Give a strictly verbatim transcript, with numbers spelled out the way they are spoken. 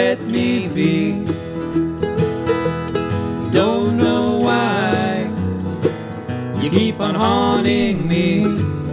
let me be. Don't know why you keep on haunting me.